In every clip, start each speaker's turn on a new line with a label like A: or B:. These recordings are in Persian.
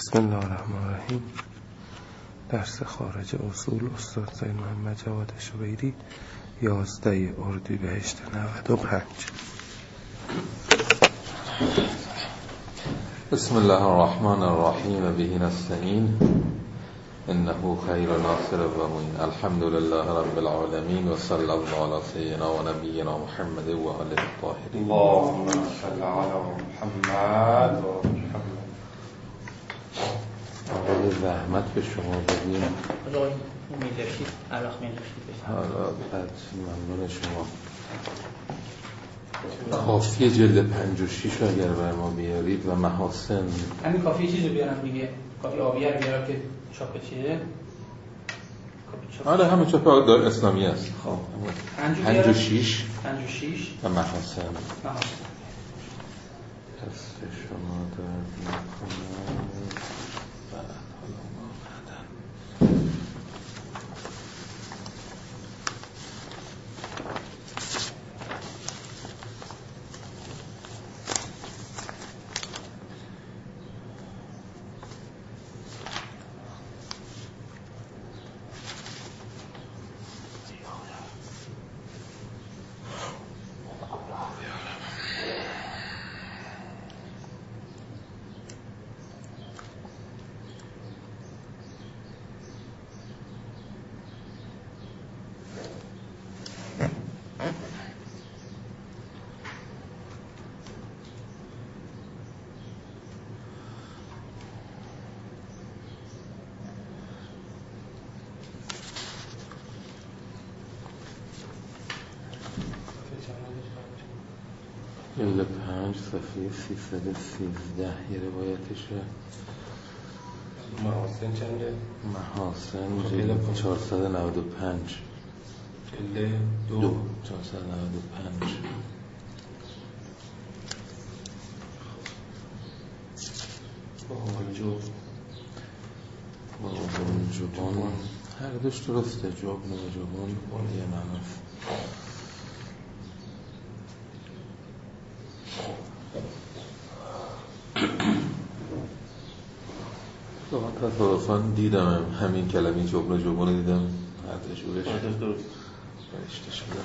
A: بسم الله الرحمن الرحیم. درس خارج اصول استاد سید محمد جواد شبیری 11 اردیبهشت 95.
B: بسم الله الرحمن الرحیم و به نستعین انه خیر ناصر و معین. الحمد لله رب العالمین و صلی الله علی سیدنا و نبینا محمد و آله الطاهرین.
C: اللهم صل علی محمد و محمد.
B: آقای زحمت به شما بدیم.
D: آقای میلشید علاق میلشید
B: حالا بعد ممنون شما. کافی جلد 56 رو اگر بر ما بیارید و محاسن.
D: همین کافی چیزی بیارم دیگه، کافی آبیه رو بیارم که چاپ چیه.
B: آره همه چاپ دار اسلامی است. خب 56 و محاسن. دست شما درد نکنه. بعد حالا ما بعدن جلد 5 صفحه 313 یه روایتشه.
C: محاسن چنده؟
B: محاسن جلد 495
C: جلد 2
B: 495. جبان هر دوش درسته. جبن و جبان یه معناست. تصادفاً دیدم همین کلمه جبن و جبان دیدم هر تجورش درست فرشته شده.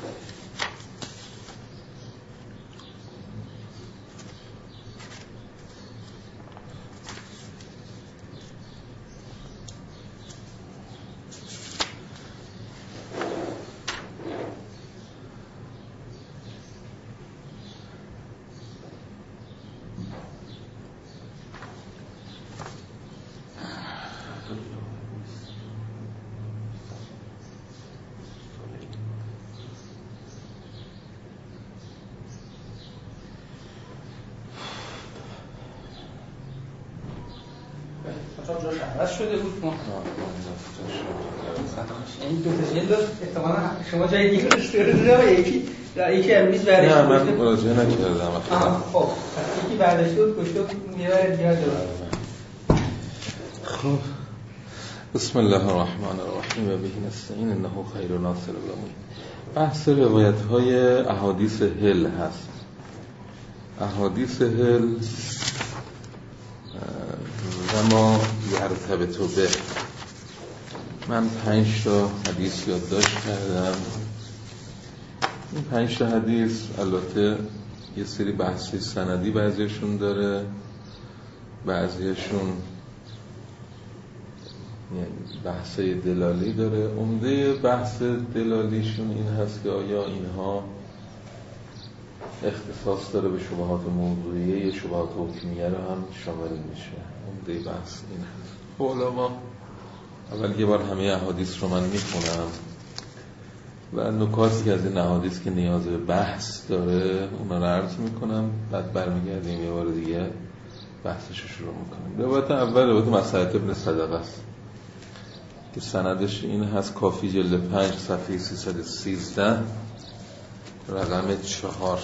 D: چون جاش عوض شده بود ما این دو تا جلد احتمالا شما جای دیگه یکی امروز برداشت.
B: نه من مراجعه نکردم.
D: خب یکی برداشت بود گشته میبره دیگه درست.
B: خب بسم الله الرحمن الرحیم و به نستعین انه خیر ناصر و معین. بحث روایت های احادیث هل هست. احادیث هل و ما یرتبط به. من 5 تا حدیث یادداشت کردم. این 5 تا حدیث البته یه سری بحثی سندی بعضیشون داره، بعضیشون یعنی بحثای دلالی داره. عمده بحث دلالیشون این هست که آیا اینها اختصاص داره به شبهات موضوعیه یا شبهات حکمیه رو هم شامل میشه. عمده بحث این هست. حالا ما اول یه بار همه احادیث رو من میخونم و نکاتی که از این احادیث که نیاز به بحث داره اونا رو عرض میکنم، بعد برمیگردیم یه بار دیگه بحثش رو شروع میکنیم. روایت اول روایت مسعود ابن صدقه است که سندش این هست. کافی جلد 5 صفحه 313 رقم 4.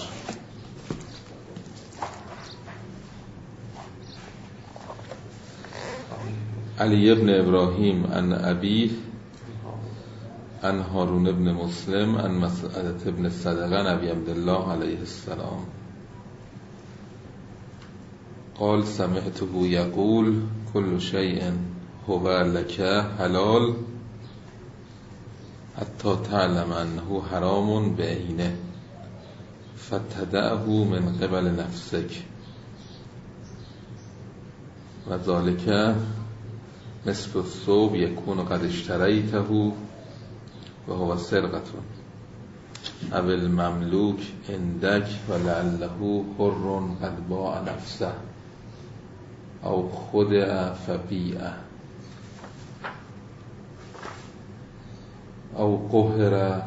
B: علی ابن ابراهیم عن ابیه عن هارون ابن مسلم عن مسعود ابن صدقه نبی عبدالله علیه السلام قال سمعته یقول کل شیء هو لک حلال حتی تعلم انه حرام بعینه فتدعه من قبل نفسک و ذالک مثل الثوب یکون قد اشتریته و هو سرقة او المملوک عندک و لعله حر قد باع نفسه او خدع فبیعه او قهر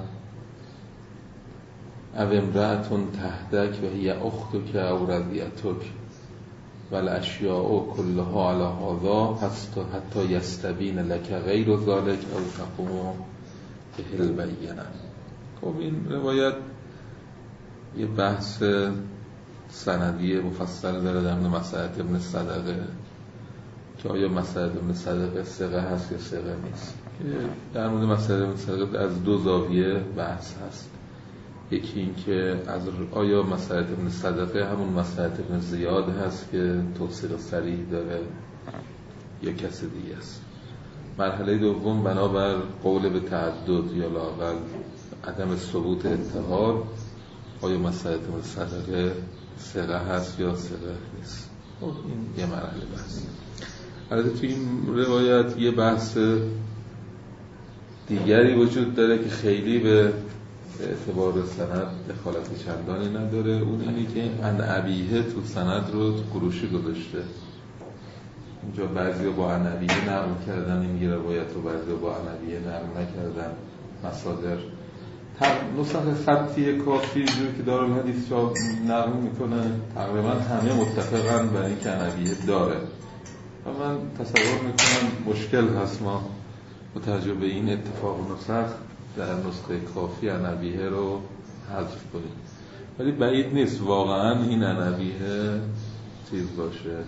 B: او امرأة تحتک و هی اختک او رضیعتک و الاشیاء کلها علی هذا حتی یستبین لک غیر ذلک او تقوم به البینه. خب این روایت یه بحث سندی مفصل داره در مورد مسأله ابن صدقه که آیا مسأله ابن صدقه ثقه هست یا ثقه نیست. در مورد مسأله ابن صدقه از دو زاویه بحث هست. یکی این که از آیا مسأله ابن صدقه همون مسأله ابن زیاد هست که توثیق صریح داره یا کسی دیگه است. مرحله دوم بنابر قول به تعدد یا لااقل عدم ثبوت اتحاد آیا مسأله ابن صدقه ثقه هست یا ثقه نیست. خب این یه مرحله بحث. البته توی این روایت یه بحث دیگری وجود داره که خیلی به اعتبار سند دخالت چندانی نداره. اون اینی که عن ابیه تو سند رو تو قروشی گذاشته. اینجا بعضی با عن ابیه نقل کردن این روایت رو، بعضی با عن ابیه نقل نکردن. مصادر نسخه خطی کافی جور که دارالحدیث جا نقل میکنه تقریبا همه متفقن برای اینکه عن ابیه داره و من تصور میکنم مشکل هست ما متوجه به این اتفاق نسخ در نسخه کافی عن ابیه رو حذف کنیم، ولی بعید نیست واقعا این عن ابیه چیز باشه،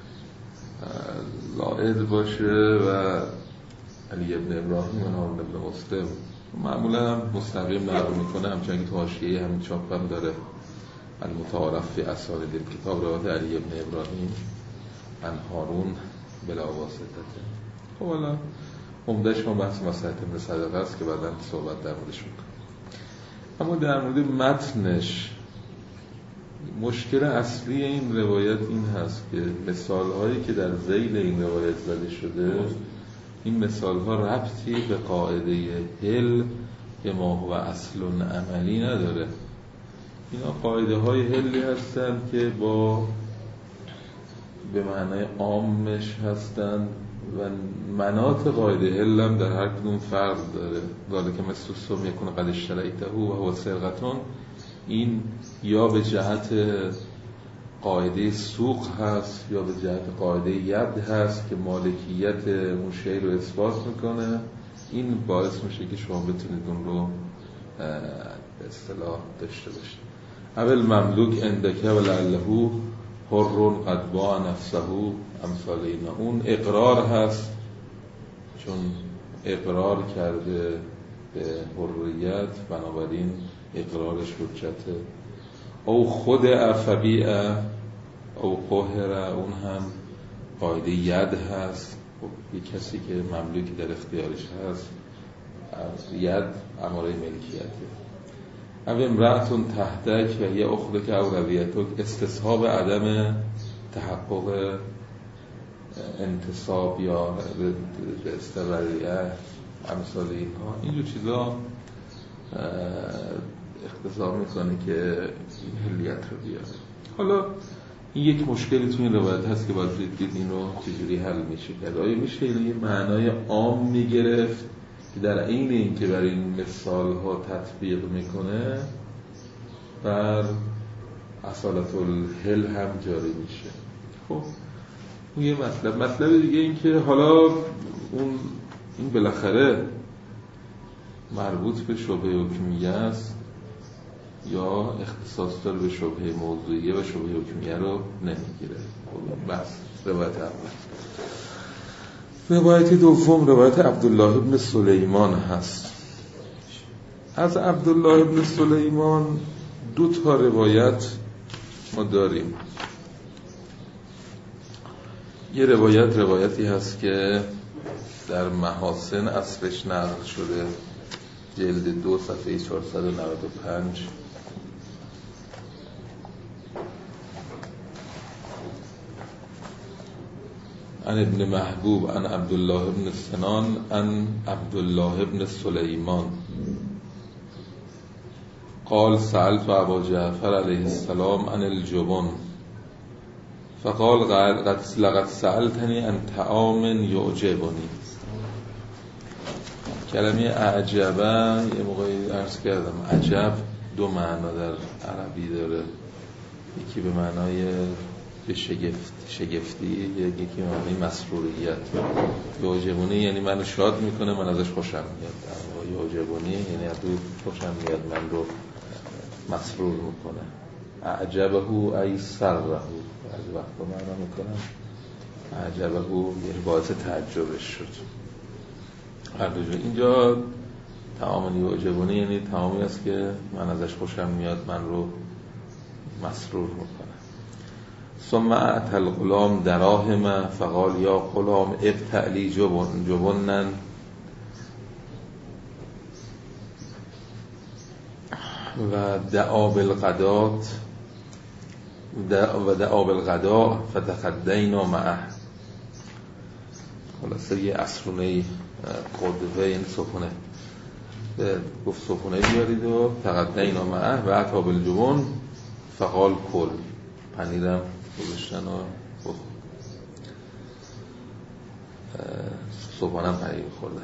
B: زائد باشه و علی ابن ابراهیم و هارون ابن مسلم معمولا هم مستقیم نقل میکنه، همچنین که تو حاشیه همین چاپ هم داره المتعارف فی اسانید کتاب روایت علی ابن ابراهیم عن هارون بلا واسطه. خب حالا عمده‌اش ما بحث مسأله ابن صدقه است که بعداً صحبت در موردش میکنم. اما در مورد متنش مشکل اصلی این روایت این هست که مثال‌هایی که در ذیل این روایت زده شده این مثال‌ها ربطی به قاعده هل که ما هو اصل عملی نداره. اینا قاعده‌های هلی هستند که به معنای عامش هستند و مناط قاعده هل هم در هر کدوم فرق داره. داره که مثل سم یکون قد اشتریته و هو سرقتون، این یا به جهت قاعده سوق هست یا به جهت قاعده ید هست که مالکیت اون شی رو اثبات میکنه. این باعث میشه که شما بتونید اون رو به اصطلاح داشته باشید. اول مملوک اندکه و لعله حر قد باع نفسه امثال اینا. اون اقرار هست چون اقرار کرده به حریت بنابراین اقرارش حجته. او خود فبیعه او قهر، اون هم قاعده ید هست. یک کسی که مملوکی در اختیارش هست ید اماره ملکیته. او امرأتون تحتک و هی اختک او رضیعتک، استصحاب عدم تحقق انتصاب یا به استقراریه امثال اینها. اینجور چیزا اقتضا میکنه که این حلیت رو بیاره. حالا این یک مشکلی تو این روایت هست که باید دید این رو چجوری حل میشه کرد. آیا میشه یه معنای عام میگرفت که در عین این که برای این مثال ها تطبیق میکنه بر اصالت الحل هم جاری میشه؟ خب اون یه مطلب دیگه این که حالا این بالاخره مربوط به شبهه حکمیه است یا اختصاص داره به شبهه موضوعیه و شبهه حکمیه رو نمیگیره. خب بس روایت اول. روایت دوم روایت عبدالله ابن سلیمان هست. از عبدالله ابن سلیمان 2 تا روایت ما داریم. یه روایتی هست که در محاسن اصلش نقل شده، جلد 2 صفحه 495. عن ابن محبوب عن عبدالله ابن سنان عن عبدالله ابن سلیمان قال سألت ابا جعفر علیه السلام عن الجبن فقال لقد سألتني عن طعام يعجبني. کلمه اعجبه یه موقعی عرض کردم عجب دو معنا در عربی داره، یکی به معنای به شگفتی، یکی به معنای مسروریت. یعجبنی یعنی منو شاد میکنه، من ازش خوشم میاد. یعجبنی یعنی از او خوشم میاد، من رو مسرور میکنه. اعجبه ای سره، از وقتا معنا میکنم اعجبه یعنی باعث تعجبش شد. هر دو جا اینجا طعام یعجبنی یعنی طعامی است که من ازش خوشم میاد، من رو مسرور میکنه. ثم اعطى الغلام دراهم فقال یا غلام ابتع لی جبنا و دعا بالغداء فتغدینا معه. خلاصه یه عصرونه قدوه این صبحونه گفت صبحونه بیارید و تغدینا معه و عطا بالجبن فقال کل، پنیرم گذاشتن و صبحانم پنیر خوردن.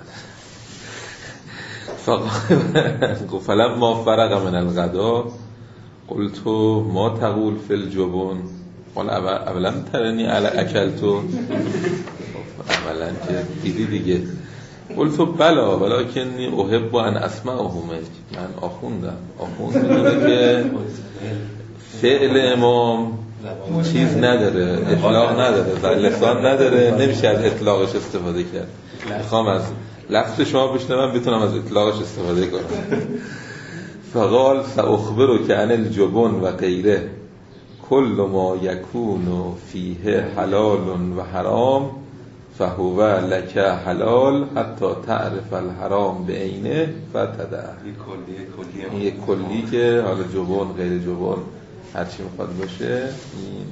B: فقال فلما فرغ من الغدا قلت ما تقول فی الجبن قال اولا ترنی اکلتو، اولا که دیدی دیگه. قلت بلا ولکنی احب ان اسمعه منک، من آخوند میدونه که فعل امام چیز نداره، اطلاق نداره و لسان نداره، نمیشه از اطلاقش استفاده کرد. میخوام از لفظ شما بشنوم بتونم از اطلاقش استفاده کنم. فقال سأخبرك عن الجبن و غیره کل ما یکون فیه حلال و حرام فهو لک حلال حتی تعرف الحرام بعینه فتدع. این یک کلی که حالا جبن غیر جبن هرچی میخواد باشه این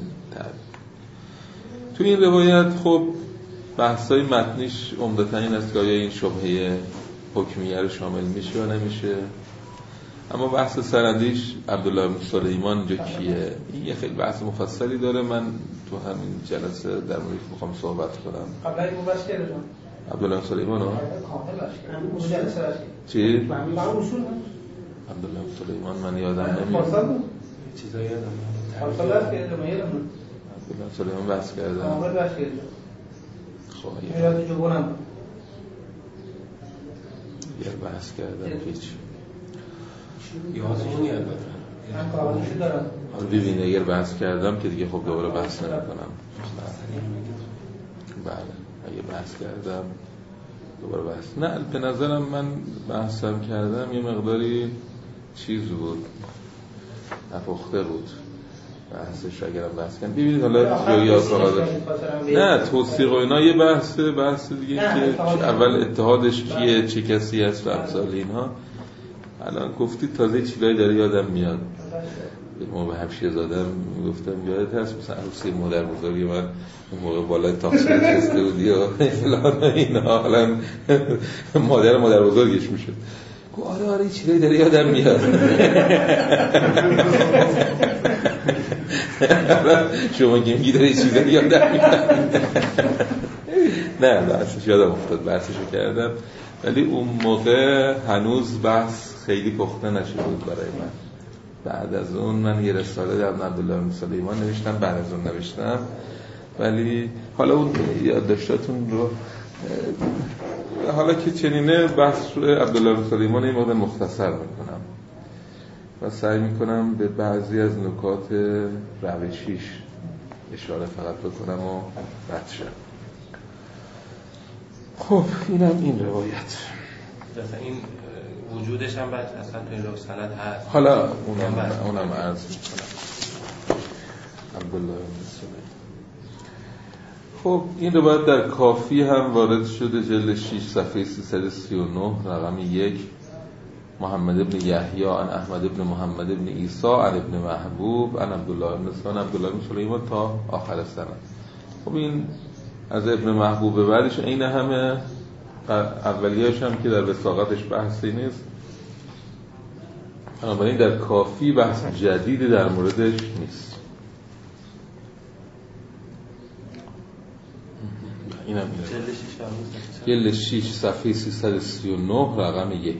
B: تو این روایت خب بحثای متنیش عمدتاً این است که آیا این شبهه حکمیه رو شامل میشه یا نمیشه. اما بحث سندیش عبدالله بن سلیمان اینجا کیه، این یه خیلی بحث مفصلی داره. من تو همین جلسه در موردش میخوام صحبت کنم.
D: قبلا اینو بس کردم
B: عبدالله بن سلیمان ها
D: کامل جلسه
B: چی؟
D: اصول
B: عبدالله بن سلیمان من یادم نمیاد،
C: چیزایی یادم
D: نمیاد. بس کردم یادم
B: عبدالله بن سلیمان بحث کردم.
D: کامل بس کردم.
B: خب
D: میاد جبونم
B: یه بحث کردم هیچ
C: یادمونی البته
D: من کاملشو دارم.
B: حالا ببین اگر بحث کردم که دیگه خب دوباره بحث نمی کنم. بله اگه بحث کردم دوباره بحث نه، به نظرم من بحثم کردم یه مقداری چیز بود، نپخته بود بحثش. اگرم بحث کنم ببینید حالا جویا کالا نه توثیق و اینا یه بحث دیگه که اول اتحادش کیه، چه کسی هست و امثال اینها. الان گفتید تازه چیزایی داره یادم میاد. ما به همشیه زادم میگفتم یادت هست مثلا عروسی مادر بزرگی من اون موقع بالای تاکسی نشسته بودی و فلان اینا، حالا مادر بزرگش میشد. آره چیزایی داره یادم میاد. شما گمگی داره چیزایی یادم میاد. نه بحثش یادم افتاد، بحثشو کردم ولی اون موقع هنوز بحث خیلی پخته نشده بود برای من. بعد از اون من یه رساله در عبدالله بن سلیمان نوشتم، بعد از اون نوشتم، ولی حالا اون یادداشتاتون رو حالا که چنینه بحث رو عبدالله بن سلیمان این موقع مختصر میکنم و سعی میکنم به بعضی از نکات روشیش اشاره فقط بکنم و رد شم. خب اینم این روایت
C: مثلا این وجودش هم بعد اصلا تو این سند هست.
B: حالا اونم عرض میکنم. عبدالله بن سلیمان. خب این روایت در کافی هم وارد شده، جلد 6 صفحه 339 رقم 1. محمد ابن یحیی عن احمد ابن محمد ابن عیسی عن ابن محبوب عن عبدالله ابن سليمان عبدالله ابن سلیمان تا آخر سند. خب این از ابن محبوب به بعدش این همه اولیه‌اش هم که در وثاقتش بحثی نیست، بنابراین در کافی بحث جدیدی در موردش نیست. این هم جلد 6 صفحه 339 رقم 1.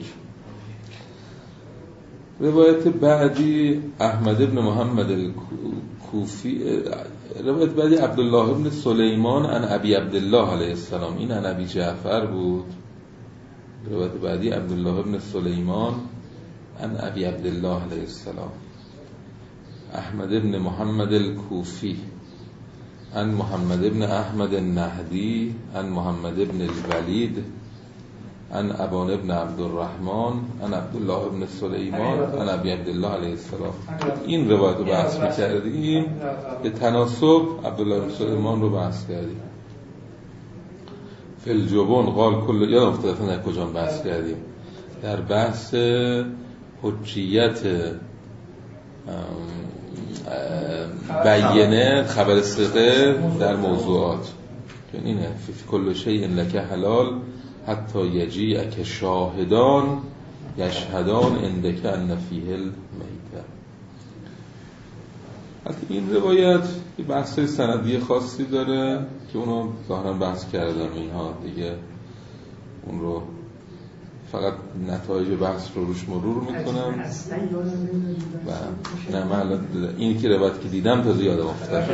B: روایت بعدی احمد ابن محمد الکوفی، روایت بعدی عبدالله ابن سلیمان عن ابی عبدالله علیه السلام، این عن ابی جعفر بود. روایت بعدی عبدالله ابن سلیمان عن ابی عبدالله علیه السلام. احمد ابن محمد الکوفی عن محمد ابن احمد النهدی عن محمد ابن الولید عن ابان ابن عبدالرحمن عن عبدالله ابن سلیمان عن ابی عبدالله علیه السلام. این روایت رو بحث می‌کردیم، به تناسب عبدالله ابن سلیمان رو بحث کردیم. فی الجبن قال کل، یادم افتاد در کجا بحث کردیم، در بحث حجیت بیانه خبر ثقه در موضوعات، که اینه فی کل شیء لک حلال حتی یجیءک شاهدان یشهدان عندک ان فیه المیته. حتی این روایت یه بحث سندی خاصی داره که اونو ظاهرا بحث کردم اینها دیگه، اون رو فقط نتایج بحث رو روش مرور میکنم. نه من این که روایت که دیدم تازه یادم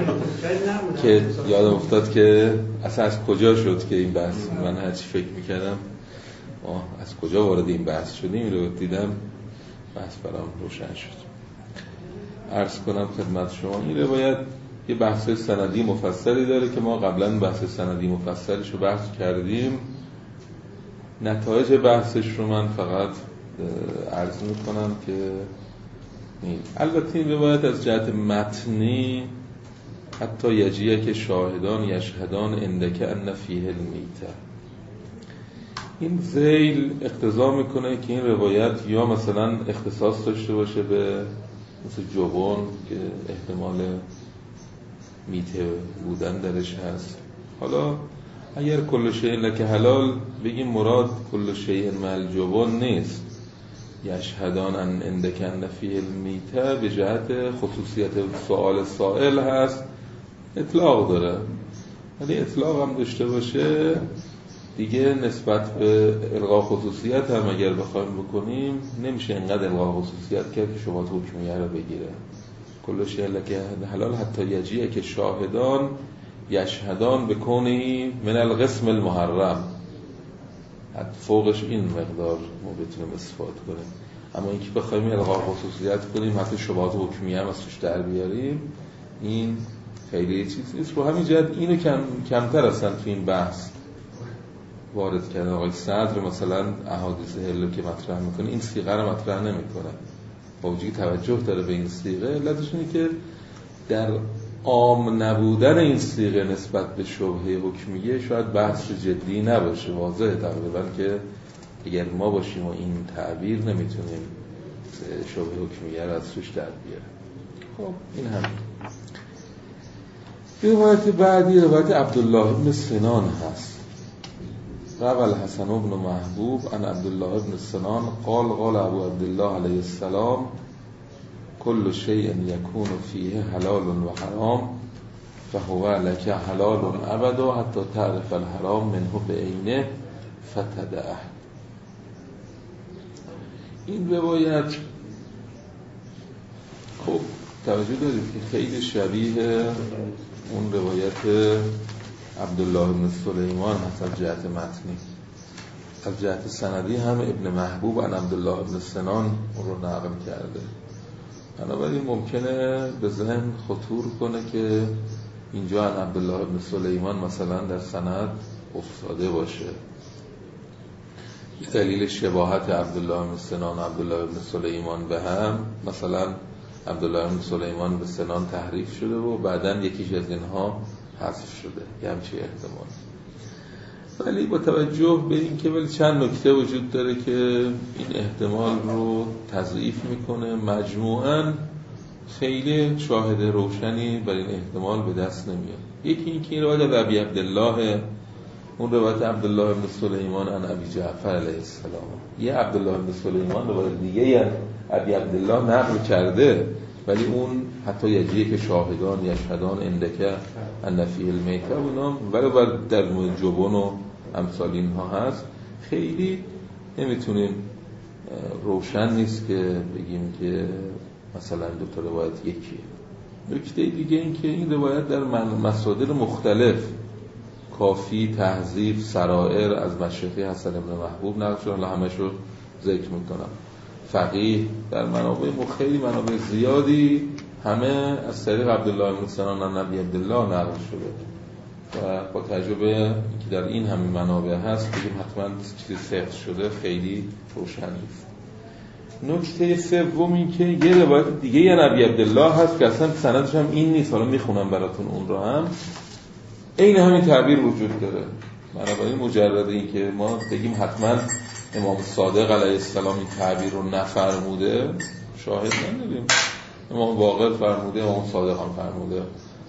B: افتاد که اصلا از کجا شد که این بحث، من هرچی فکر میکردم از کجا وارد این بحث شدیم، این رو دیدم بحث برام روشن شد. عرض کنم خدمت شما این روایت یه بحث سندی مفصلی داره که ما قبلا بحث سندی مفصلش رو بحث کردیم. نتایج بحثش رو من فقط عرض میکنم که البته این روایت از جهت متنی حتی یجیه که شاهدان یشهدان عندک ان فیه المیته، این ذیل اقتضا میکنه که این روایت یا مثلا اختصاص داشته باشه به مثل جبن که احتمال میته بودن درش هست. حالا اگر کل شیء لک حلال بگیم مراد کل شیء مع جبن نیست، یشهدان ان عندک ان فیه المیته به جهت خصوصیت سؤال سائل هست، اطلاق داره. ولی اطلاق هم داشته باشه دیگه نسبت به الغا خصوصیت هم اگر بخوایم بکنیم نمیشه اینقدر الغا خصوصیت کرد که شبهات حکمیه رو بگیره. کل شیء لک حلال حتی یجیه که شاهدان یشهدان بکنی من القسم المحرم، حتی فوقش این مقدار ما بتونیم استفاده کنیم. اما اینکه بخوایم الغا خصوصیت کنیم حتی شبهات حکمیه هم از توش در بیاریم، این خیلی چیز نیست. رو همین جهت اینو کمتر هستن تو این بحث وارد کردن. آقای صدر مثلا احادیث هلو که مطرح میکنه این صیغه رو مطرح نمیکنه، با وجودی توجه داره به این صیغه. علتش اینه که در عام نبودن این صیغه نسبت به شبهه حکمیه شاید بحث جدی نباشه. واضحه تقریبا که اگر ما باشیم و این تعبیر نمیتونیم شبهه حکمیه رو از توش در بیاریم. خب این هم روایت بعدی روایت عبدالله ابن سنان هست. روى الحسن بن محبوب عن عبدالله ابن سنان قال قال ابو عبدالله علیه السلام كل شيء يكون فيه حلال وحرام فهو لك حلال ابدا حتى تعرف الحرام منه بعینه فتدعه. این روایت خب توجه دارید که خیلی شبیه اون روایت عبدالله بن سلیمان هست از جهت متنی. از جهت سندی هم ابن محبوب عن عبدالله بن سنان اون رو نقل کرده. بنابراین ممکنه به ذهن خطور کنه که اینجا عن عبدالله بن سلیمان مثلا در سند افتاده باشه. یه دلیل شباهت عبدالله بن سنان و عبدالله بن سلیمان به هم، مثلا عبدالله بن سلیمان به سنان تحریف شده و بعدن یکیش از اینها حذف شده یه همچه احتمال. ولی با توجه به این که ولی چند نکته وجود داره که این احتمال رو تضعیف میکنه، مجموعاً خیلی شاهد روشنی بر این احتمال به دست نمیاد. یکی این که این روایت ابی عبدالله، اون روایت عبدالله بن سلیمان عن ابی جعفر علیه السلام، یه عبدالله بن سلیمان روایت دیگه یه ابی عبدالله نقل کرده، ولی اون حتی یجیه که شاهدان یشهدان اندکه النفی المیته اونا ولی در مورد جبن و امثال اینها هست. خیلی نمیتونیم روشن نیست که بگیم که مثلا دو تا روایت یکیه. نکته دیگه این که این روایت در مصادر مختلف کافی، تهذیب، سرائر از مشایخ حسن بن محبوب نقل شده، همش رو ذکر میکنم. فقیه در منابع خیلی منابع زیادی همه از طریق عبدالله بن سنان عن ابی عبدالله نقل شده و با تجربه که در این همه منابع هست بگیم حتما چیزی ثبت شده خیلی روشن نیست. نکته سوم این که یه روایت دیگه یه ابی عبدالله هست که اصلا سندش هم این نیست، حالا میخونم براتون اون رو هم، این همین تعبیر وجود داره. بنابراین مجرد این که ما بگیم حتما امام صادق علیه السلام این تعبیر رو نفرموده شاهد نداریم. امام باقر فرموده، امام صادق هم فرموده.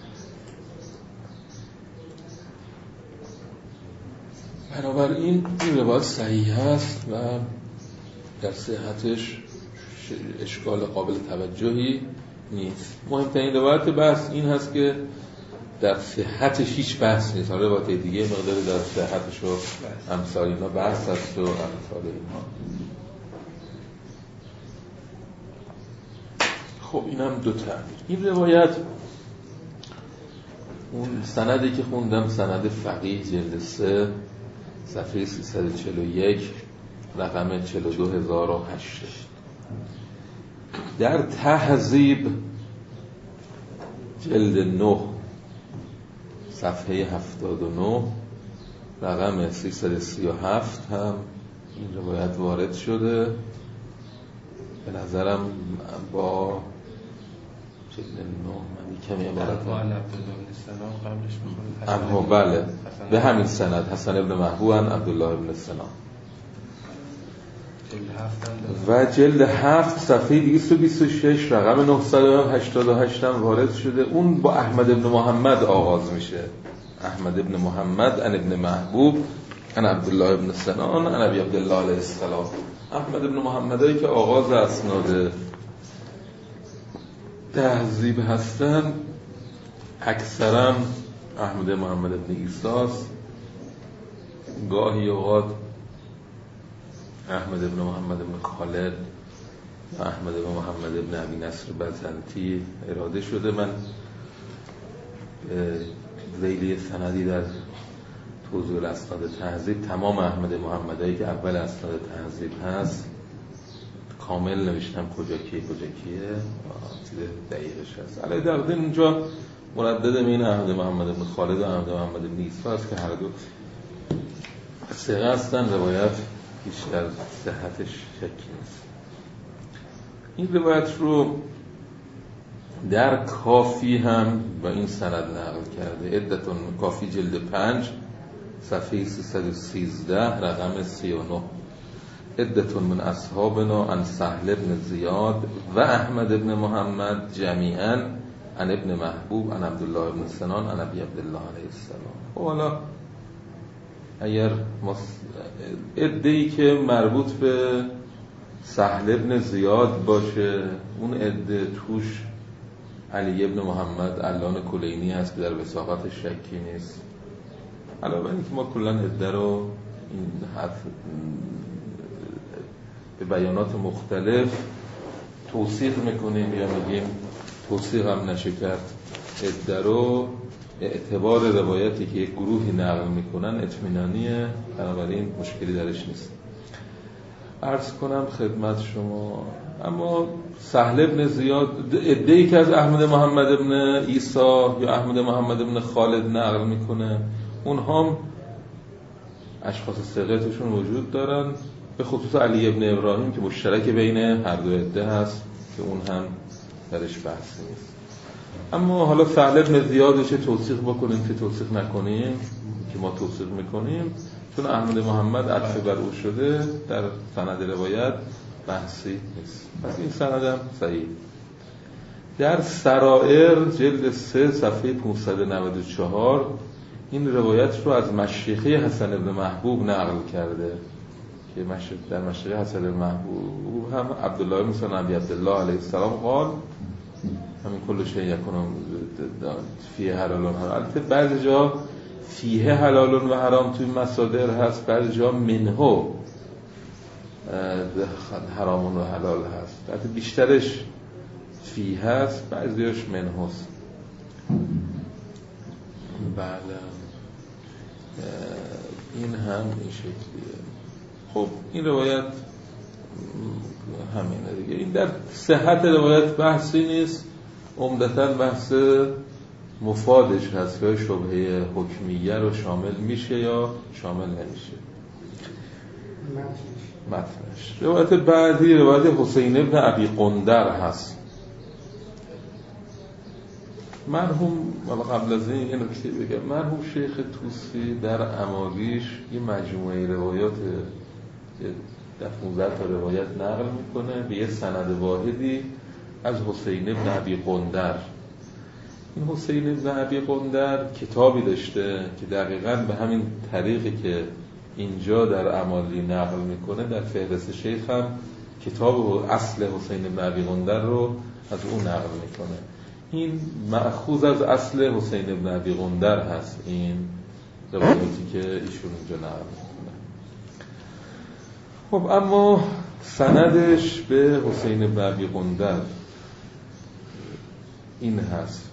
B: بنابراین این روایت صحیح هست و در صحتش اشکال قابل توجهی نیست. مهمترین روایت بحث این هست که در صحتش هیچ بحث نیست. حالا روایت دیگه مقدار در صحتش و امثال اینا بحث هست و امثال اینا. خب اینم دو تعبیر. این روایت اون سندی که خوندم سند فقیه جلد 3 صفحه 341 رقم 42008 در تهذیب جلد 9 صفحه 79 رقم 337 هم این روایت وارد شده. به نظرم با جلد 9 من کمی عبارت هم بله به همین سند حسن ابن محبوب عن عبدالله ابن سنان و جلد 7 صفحه 226 رقم 988 هم وارد شده. اون با احمد ابن محمد آغاز میشه. احمد ابن محمد عن ابن محبوب عن عبدالله ابن سنان عن ابی عبدالله علیه السلام. احمد ابن محمد هایی که آغاز اسناد تهذیب هستن اکثرا احمد محمد ابن عیساس، گاهی اوقات احمد ابن محمد ابن خالد و احمد ابن محمد ابن ابی نصر بزنتی اراده شده. من ذیلی سندی در توضیح الاسناد تهذیب تمام احمد محمدایی که اول اسناد تهذیب هست کامل نوشتم کجا کیه چیز دقیقش هست. علی در ضمن اونجا مردد این احمد محمد ابن خالد و احمد محمد ابن عیسا است که هر دو ثقه هستن. روایت بیشتر صحتش شکی نیست. این روایت رو در کافی هم با این سند نقل کرده. عدتون کافی جلد 5 صفحه 313 رقم 39 عدتون من اصحابنا عن سهل بن زیاد و احمد ابن محمد جمیعا عن ابن محبوب عن عبدالله ابن سنان عن ابی عبدالله علیه السلام. حالا اگر عده‌ای که مربوط به سهل ابن زیاد باشه اون عده توش علی ابن محمد علان کلینی هست که در وثاقتش شکی نیست. علاوه بر اینکه ما کلا عده رو این حرف به بیانات مختلف توثیق میکنیم یا میگیم توثیق هم نشه کرد، عده رو اعتبار روایتی که یک گروهی نقل میکنن اطمینانیه، بنابراین مشکلی درش نیست. عرض کنم خدمت شما اما سهل ابن زیاد عده‌ای که از احمد محمد ابن عیسی یا احمد محمد ابن خالد نقل میکنه اونها هم اشخاص ثقتشون وجود دارن، به خصوص علی ابن ابراهیم که مشترک بین هر دو عده هست که اون هم درش بحث نیست. اما حالا سهل بن زیاد چه توثیق بکنیم چه توثیق نکنیم که ما توثیق میکنیم، چون احمد محمد عطف بر او شده در سند روایت بحثی نیست، پس این سندم صحیح. در سرائر جلد 3 صفحه 594 این روایت رو از مشیخه حسن بن محبوب نقل کرده که در مشیخه حسن بن محبوب هم عبدالله موسی نبی عبدالله علیه السلام قال همین کل شیء یکون فیه حلال و حرام. البته بعضی جا فیه حلال و حرام توی مصادر هست، بعضی جا منهو حرام و حلال هست، البته بیشترش فیه هست، بعضیش منهوست. بله این هم این شکلیه. خب این روایت همینه دیگه. این در صحت روایت بحثی نیست، عمدتاً بحث مفادش هست که شبهه حکمیه رو شامل میشه یا شامل نمیشه. متنش روایت بعدی روایت حسین ابن ابی قندر هست. مرحوم قبل از این نکته بگم، مرحوم شیخ طوسی در امالیش یه مجموعه روایات در 15 تا روایت نقل میکنه به یه سند واحدی از حسین ابن ابی قندر. این حسین ابن ابی قندر کتابی داشته که دقیقاً به همین طریقی که اینجا در امالی نقل میکنه در فهرست شیخ هم کتاب اصل حسین ابن ابی قندر رو از اون نقل میکنه. این مأخوذ از اصل حسین ابن ابی قندر هست این روایتی که ایشون اینجا نقل میکنه. خب اما سندش به حسین ابن ابی قندر این هست: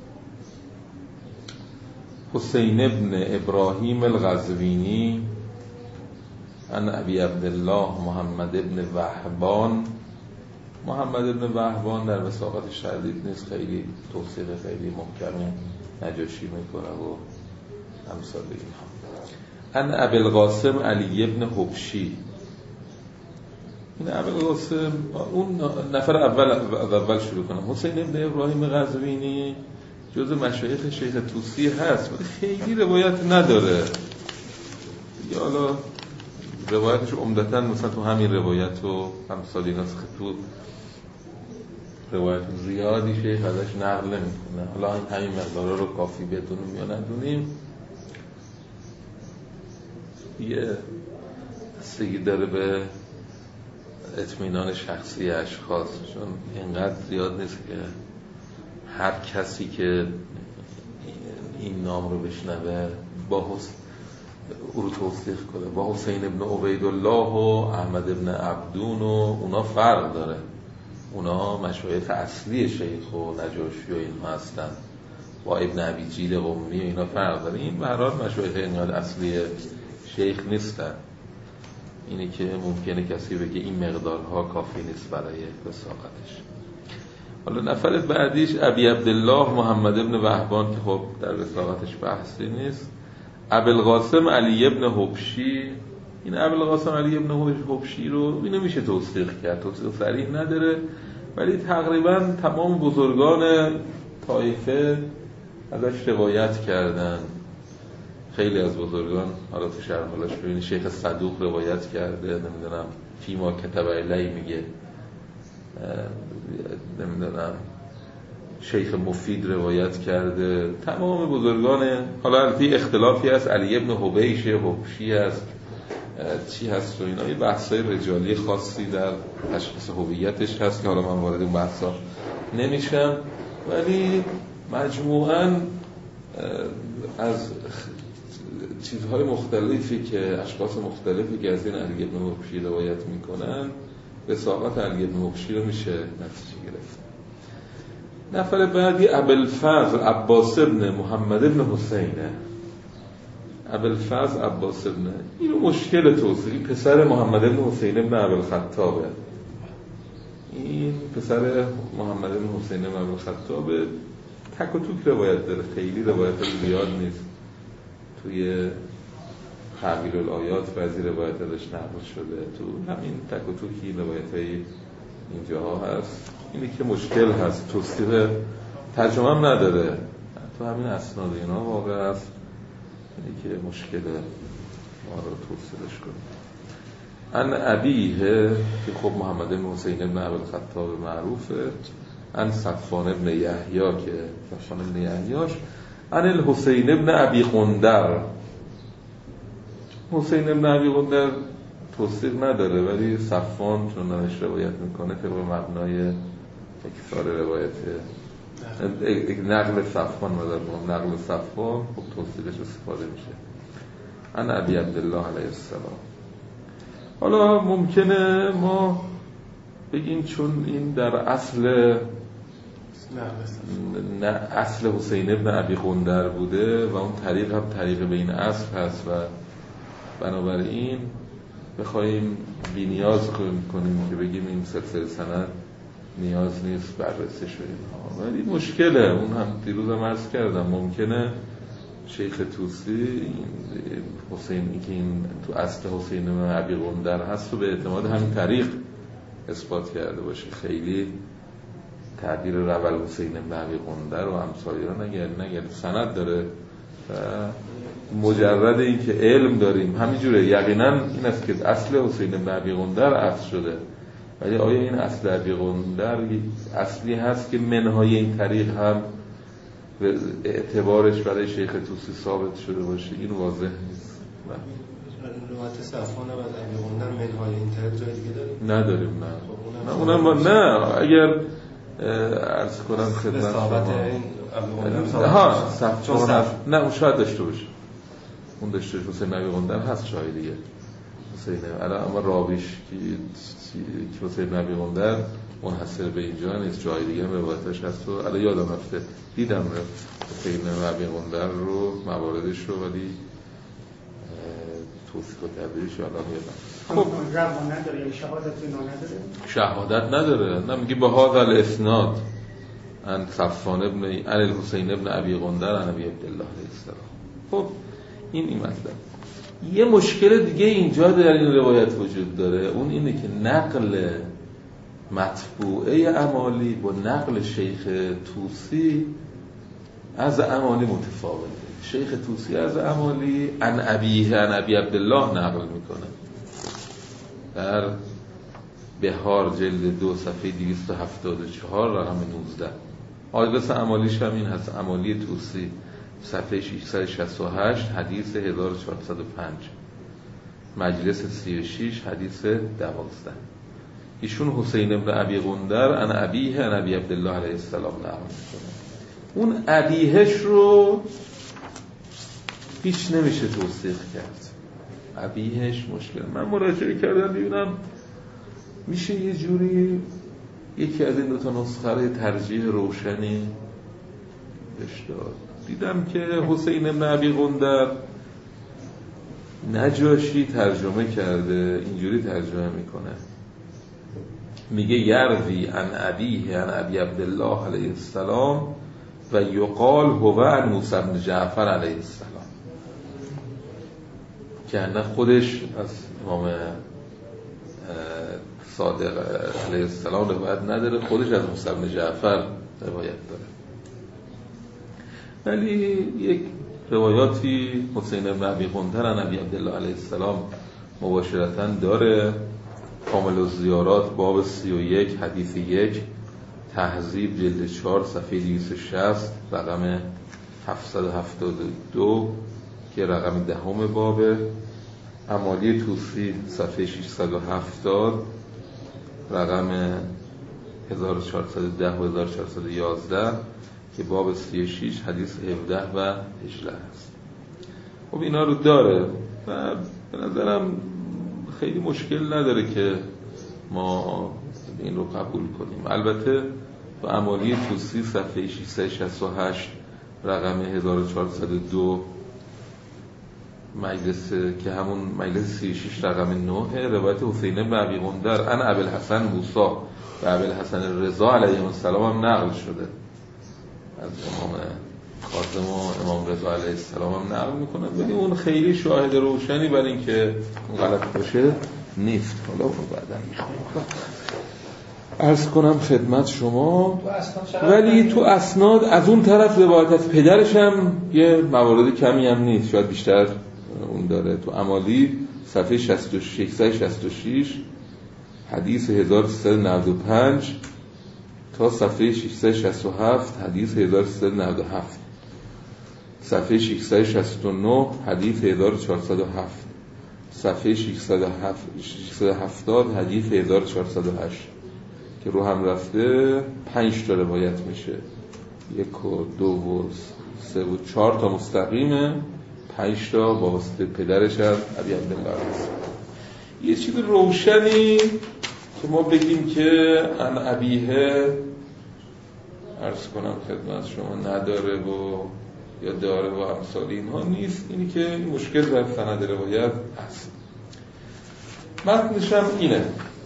B: حسین ابن ابراهیم القزوینی عن ابی عبدالله محمد ابن وهبان. محمد ابن وهبان در وثاقت شدید نیست، خیلی توصیق خیلی محکم نجاشی میکنه و امثال اینها. عن ابی القاسم علی ابن حبشی. این ابی القاسم اون نفر اول شروع کنم. حسین ابن ابراهیم قزوینی جزء مشایخ شیخ طوسی هست ولی خیلی روایت نداره، یا حالا روایتش عمدتاً مثلا تو همین روایت و امثال ایناست، تو روایت زیادی شیخ ازش نقل نمیکنه. حالا همین مقدارا رو کافی بدونیم یا ندونیم، یه بستگی داره به اطمینان شخصی اشخاص، چون اینقدر زیاد نیست که هر کسی که این نام رو بشنوه با او رو توصیف کنه. با حسین ابن عبیدالله و احمد ابن عبدون و اونا فرق داره، اونا مشایخ اصلی شیخ و نجاشی و اینها هستن، با ابن ابی جیل قمی و اینا فرق داره. این به هر حال مشایخ اینقدر اصلی شیخ نیستن. اینه که ممکنه کسی بگه این مقدارها کافی نیست برای وثاقتش. حالا نفر بعدیش ابی عبدالله محمد ابن وهبان که خب در وثاقتش بحثی نیست. ابی القاسم علی ابن حبشی. این ابی القاسم علی ابن حبشی رو اینو میشه توثیق کرد، توثیق صریح نداره ولی تقریبا تمام بزرگان طایفه ازش روایت کردن. خیلی از بزرگان، حالا تو شرح حالش ببینید، شیخ صدوق روایت کرده، نمیدونم فیما کتب الی میگه، نمیدونم شیخ مفید روایت کرده، تمام بزرگان. حالا البته اختلافی هست، علی ابن حبیش حبشی هست، چی هست و اینا، یه بحثای رجالی خاصی در تشخیص هویتش هست که حالا من وارد اون بحثا نمیشم، ولی مجموعاً از چیزهای مختلفی که اشخاص مختلفی که از این علی ابن حبشی روایت میکنن وثاقت علی ابن حبشی رو میشه نتیجه گرفت. نفر بعدی ابوالفضل عباس ابن محمد ابن حسینه. ابوالفضل عباس ابن، اینو مشکل توصیفی، پسر محمد ابن حسین ابن ابوالخطابه. این پسر محمد ابن حسین ابن ابوالخطابه، تک و توک روایت داره، خیلی روایت زیاد نیست. توی تعبیر الآیات بعضی روایت ازش نقل شده، تو همین تک و توکی روایت های اینجاها هست. اینی که مشکل هست، توصیف ترجمه هم نداره، تو همین اسناد اینا واقع است اینه که مشکل ما رو توصیلش کنیم. ان ابیه که خب محمد بن حسین بن ابوالخطاب معروفه، ان صفوان بن یحیی که صفوان بن یحییش، ان الحسین بن ابی غندر. حسین بن ابی غندر توصیل نداره ولی صفوان چون نمش روایت میکنه طبق مبنای اکثار روایت نقل صفوان مدار نقل صفوان خب توصیلش استفاده میشه. ان ابی عبدالله علیه السلام. حالا ممکنه ما بگیم چون این در اصل حسین ابن ابی غندر بوده و اون طریق هم طریق به این اصل هست و بنابراین بخوایم بی نیاز کنیم که بگیم این سلسله سند نیاز نیست بررسی شده. ولی مشکله، اون هم دیروز هم عرض کردم، ممکنه شیخ توسی حسین که این تو اصل حسین بن ابی غندر هست و به اعتماد همین طریق اثبات کرده باشه. خیلی تعبیر رول حسین بن ابی غندر و امثالی‌ها نگه سند داره و مجرد این که علم داریم همینجوره یقینا این است که اصل حسین بن ابی غندر اصل شده، ولی آیا این اصل ابی غندر اصلی هست که منهای این طریق هم اعتبارش برای شیخ توسی ثابت شده باشه؟ این واضح نیست.
C: روایت صفوان و ابی غندر منهای این طریق جای دیگه داریم؟
B: نداریم. نه اونم نه. اگر عرض کنم خدمت شما ها صفوان نه اون شاید داشته باشه، اون داشته باشه. حسین ابی غندر هست شاید دیگه حسین اما راویش که حسین ابی غندر منحصر به اینجا نیست، جای دیگه هم روایتش هست و الان یادم رفته دیدم حسین ابی غندر رو مواردش رو ولی توصیف و تعبیرش الان یادم.
D: خب روان نداره یا شهادت اینا نداره؟
B: شهادت نداره. نه میگه به هذا الاسناد ان صفوان ابن الحسین ابن ابی غندر ان ابی عبدالله علیه السلام. خب این مطلب. یه مشکل دیگه اینجا در این روایت وجود داره، اون اینه که نقل مطبوعه امالی با نقل شیخ توسی از امالی متفاوته. شیخ توسی از امالی ان ابیه ان ابی عبدالله نقل میکنه در بهار جلد 2 صفحه 274 رقم 19. آدرس امالیش هم این هست، امالی توسی صفحه 668 حدیث 1405 مجلس 36 حدیث 12. ایشون حسین ابن ابی غندر ان ابیه ان ابی عبدالله علیه السلام نقل میکنه. اون ابیهش رو هیچ نمیشه توصیف کرد. ابیهش مشکل. من مراجعه کردم ببینم میشه یه جوری یکی از این دوتا نسخه رو ترجیح روشنی بهش داد. دیدم که حسین ابن ابی غندر نجاشی ترجمه کرده، اینجوری ترجمه میکنه، میگه یروی عن ابیه عن ابی عبدالله علیه السلام و یقال هو عن موسی بن جعفر علیه السلام، که نه خودش از امام صادق علیه السلام روایت نداره، خودش از موسی بن جعفر روایت داره. ولی یک روایاتی حسین بن ابی غندر عن ابی عبدالله علیه السلام مباشرتاً داره. کامل الزیارات باب 31 حدیث 1 تهذیب جلد 4 صفحه 260 رقم 772 که رقم 10 بابه. امالی توسی صفحه 670 رقم 1410 و 1411 که باب 36 حدیث 17 و 18 هست. خب اینا رو داره و به نظرم خیلی مشکل نداره که ما این رو قبول کنیم. البته با امالی توسی صفحه 668 رقم 1402 مجلس که همون مجلس 36 رقم 9 روایت حسین بن ابی غندر ان ابوالحسن موسی و ابوالحسن رضا علیهم السلام هم نقل شده، از امام کاظم و امام رضا علیه السلام هم نقل میکنن، ولی اون خیلی شاهد روشنی برای این که غلط باشه نیست. حالا بعدا میخوام عرض کنم خدمت شما. ولی تو اسناد از اون طرف روایت از پدرش هم یه موارد کمی هم نیست، شاید بیشتر اون داره. تو امالی صفحه 666 حدیث 1395 تا صفحه 667 حدیث 1397، صفحه 669 حدیث 1407، صفحه 670 حدیث 1408 که رو هم رفته 5 تا روایت میشه، 1 و 2 و 3 و 4 تا مستقیمه، 5 تا با واسطه پدرش از ابی عبدالله هست. یه چیز روشنی که ما بگیم که ان ابیه عرض کنم خدمت شما نداره و یا داره و امثال اینها نیست، اینی که این مشکل در سند روایت هست. متنش هم اینه،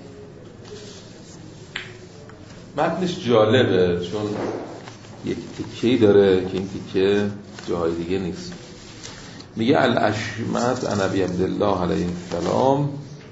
B: متنش جالبه چون یک تکه‌ای داره که این تکه جای دیگه نیست. میگه الاشمت عن ابی عبدالله علیه السلام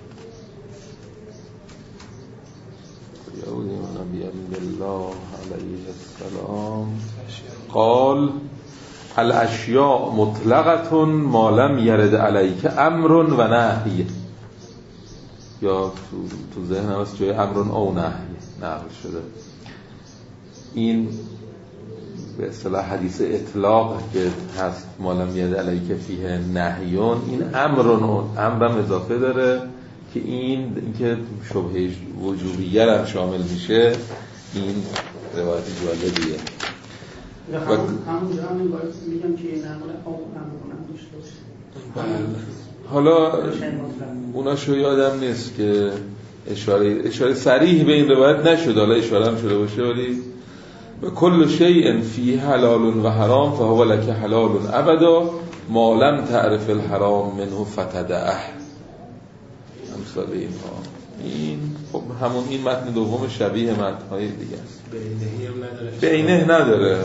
B: ابی عبدالله علیه السلام قال الاشیاء مطلقه ما لم یرد علیک امر و نهی، یا تو ذهنم است جای امر او نهی نقل شده. این به اصطلاح حدیث اطلاق که هست ما لم یرد علیک فیه نهیون، این امرم اضافه داره که اینکه شبهه وجوبیه هم شامل میشه. این روایت جالبیه.
D: همونجا هم باید میگم که نقل او امرونم داشته باشه.
B: حالا اوناشو یادم نیست که اشاره صریح به این روایت نشد، حالا اشاره هم شده باشه، ولی کل شیء فیه حلال و حرام فهو لک حلال ابدا ما لم تعرف الحرام منه فتدعه. امثال اینها. این خب همون این متن دوم شبیه متن‌های دیگه است. بینه نداره.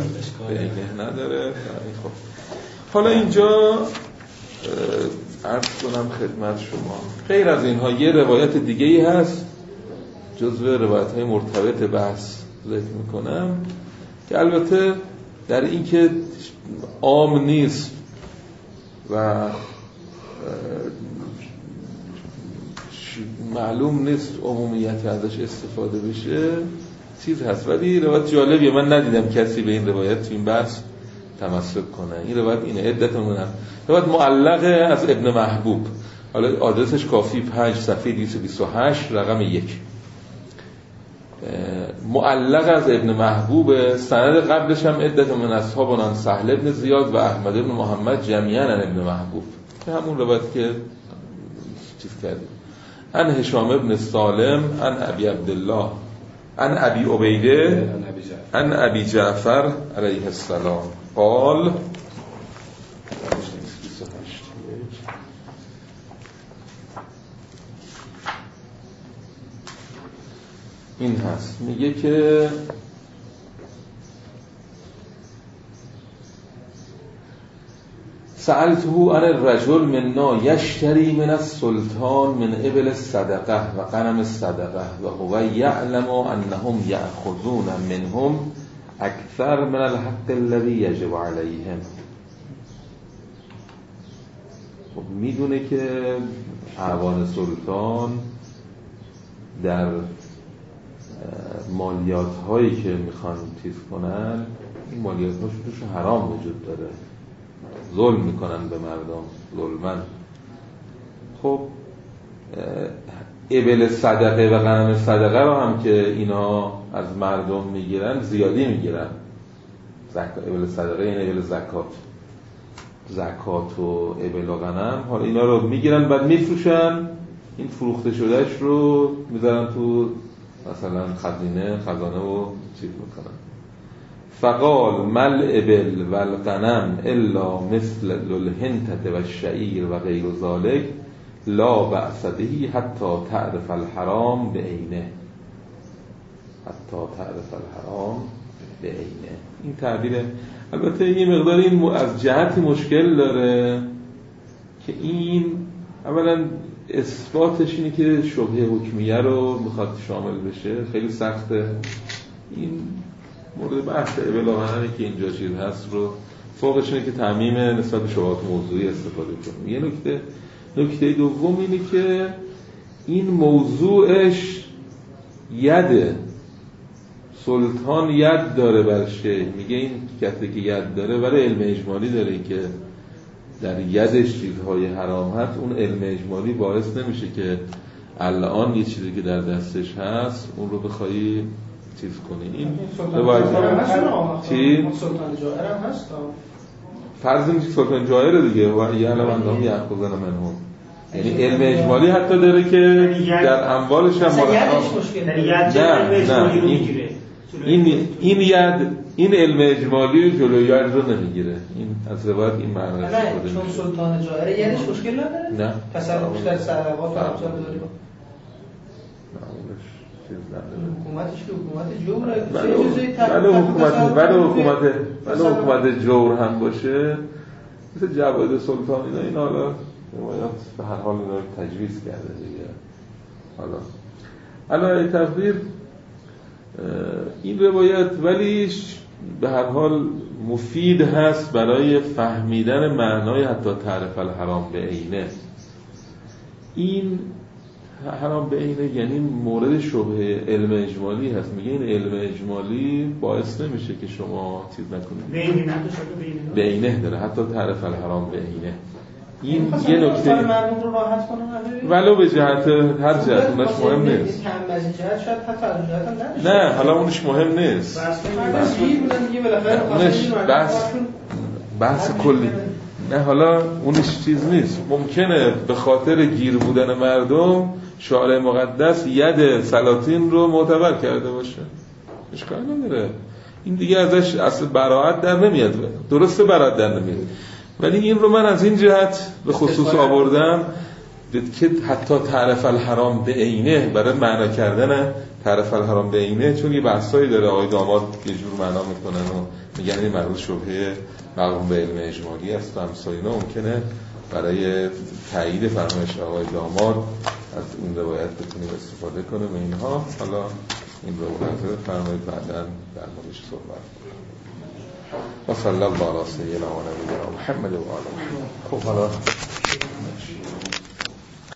B: خب حالا اینجا عرض کنم خدمت شما غیر از اینها یه روایت دیگه‌ای هست جزو روایت‌های مرتبط بحث ذکر میکنم که البته در این که عام نیست و معلوم نیست عمومیت ازش استفاده بشه چیز هست، ولی روایت جالبیه. من ندیدم کسی به این روایت تو این بحث تمسک کنه. این روایت اینه، عدتمون هم روایت معلقه از ابن محبوب، حالا آدرسش کافی 5 صفحه 228 رقم 1 معلق از ابن محبوب. سند قبلش هم عدت من اصحابان سهل ابن زیاد و احمد ابن محمد جمیعا عن ابن محبوب، که همون روایت که چیز کردیم. عن هشام ابن سالم عن ابی عبدالله عن ابی عبیده عن ابی جعفر علیه السلام قال این هست، میگه که سألته عن الرجل منا یشتری من السلطان من ابل الصدقه و غنم الصدقه و هو یعلم انهم یأخذون منهم اکثر من الحق الذی یجب علیهم. خب میدونه که اعوان سلطان در مالیات هایی که میخوان چیز کنن، این مالیات هاشون توش حرام وجود داره، ظلم میکنن به مردم ظلمن. خب ابل صدقه و غنم صدقه رو هم که اینا از مردم میگیرن زیادی میگیرن. ابل صدقه یعنی ابل زکات و ابل و غنم، حالا اینا رو میگیرن بعد میفروشن، این فروخته شدهش رو میذارن تو مثلا خزانه و چیز میکنن. فقال مل ابل و الغنم الا مثل الهنتة و الشعیر و غیر ذلك لا بأس به حتی تعرف الحرام بعینه. حتی تعرف الحرام بعینه. این تعبیره. البته یه مقدار این از جهتی مشکل داره که این اولا اثباتش اینه که شبهه حکمیه رو میخواد شامل بشه، خیلی سخته. این مورد بحث بلاغنه که اینجا چیز هست رو فوقش اینه که تعمیم نسبت به شبهات موضوعی استفاده کنیم. یه نکته دوم اینه که این موضوعش یده، سلطان ید داره بر شیء، میگه این کسی که ید داره برای علم اجمالی داره که در یدش چیزهای حرام هست. اون علم اجمالی باعث نمیشه که الان یه چیزی که در دستش هست اون رو بخوایی چیز کنی. این روایت چی؟
D: سلطان جائر هم هست.
B: فرض میشه سلطان جائر دیگه و یه علم اندام یأخذن منهم، یعنی علم اجمالی حتی داره که در اموالش هم این علم اجمالی جلوی ید رو نمیگیره. این از روایت این معنی
D: نه چون سلطان جائر یدش مشکل نداره؟
B: نه
D: تصرفش در ثروات و ابزار داره. حکومتش که حکومت جوره،
B: ولی حکومت جور هم باشه مثل جواد سلطان این حالا روایات به هر حال اینا رو تجویز کرده دیگه. حالا علی تقدیر این روایت ولی به هر حال مفید هست برای فهمیدن معنای حتی تعریف الحرام به عینه. این حرام به عینه یعنی مورد شبهه علم اجمالی هست. میگه این علم اجمالی باعث نمیشه که شما چیز نکنید، به عینه داره حتی تعریف الحرام به عینه. این یه نکته
D: مردم رو راحت کنه
B: ولو به جهت هر جهت اونش مهم نیست. نه حالا اونش مهم نیست. اونش بحث کلی. نه حالا اونش چیز نیست. ممکنه به خاطر گیر بودن مردم شارع مقدس ید سلاطین رو معتبر کرده باشه، اشکال نداره. این دیگه ازش اصل براءت در نمیاد. درسته براءت در نمیاد، ولی این رو من از این جهت به خصوص آوردم که حتی تعریف الحرام به عینه، برای معنا کردن تعریف الحرام به عینه، چون یه بحثایی داره آقای داماد یه جور معنا میکنن و میگن این مربوط شبهه مقام به علم اجمالی است و امثال اینا. ممکنه برای تایید فرمایش آقای داماد از این روایت بتونیم استفاده کنیم و اینها. حالا این رو منظور فرمایید بعداً در موردش صحبت کنیم. و صلی الله علی سیدنا و نبینا محمد و آله. خب حالا